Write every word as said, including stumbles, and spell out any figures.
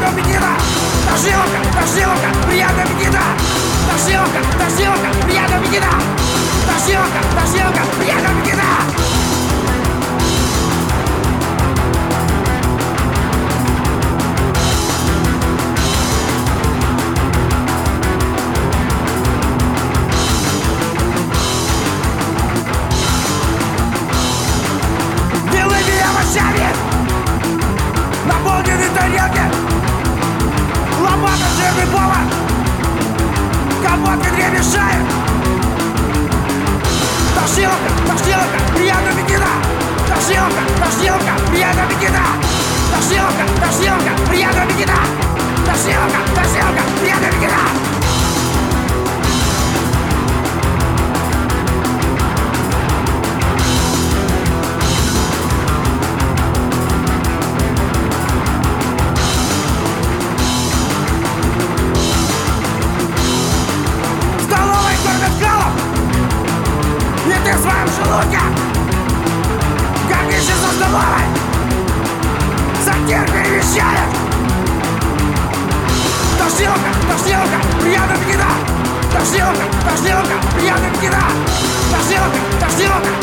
приятного аппетита! Тошниловка, тошниловка, приятного аппетита! Тошниловка, тошниловка, приятного аппетита! Тошниловка, тошниловка, приятного аппетита! Наполнены тарелки, лопата, жирный повар, компот ведре мешает. Тошниловка, тошниловка, приятного аппетита! Тошниловка, тошниловка, приятного аппетита! Тошниловка, тошниловка, приятного аппетита! Тошниловка, тошниловка, приятного аппетита! Ты в своем желудке гордишься со столовой, затиркой вещаешь. Тошниловка, тошниловка, приятного аппетита! Тошниловка, тошниловка, приятного аппетита! Тошниловка, тошниловка,